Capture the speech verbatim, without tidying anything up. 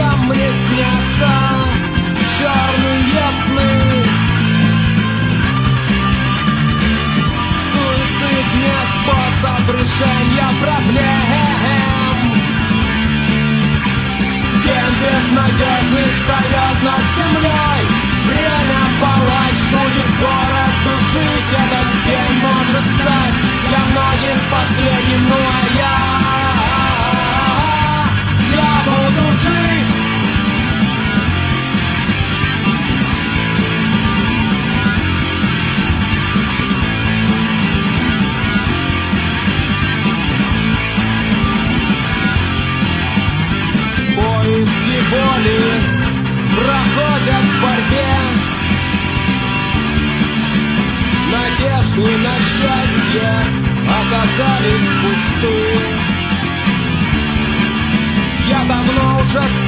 ночам мне снятся черные сны. Суицид не способ решения проблем. День безнадежный встает над землей. Время палач будет город душить. Этот день может стать для многих последним. Ну а я, я буду жить. Поиски боли проходят в борьбе. Надежды на счастье оказались пустые. Я давно уже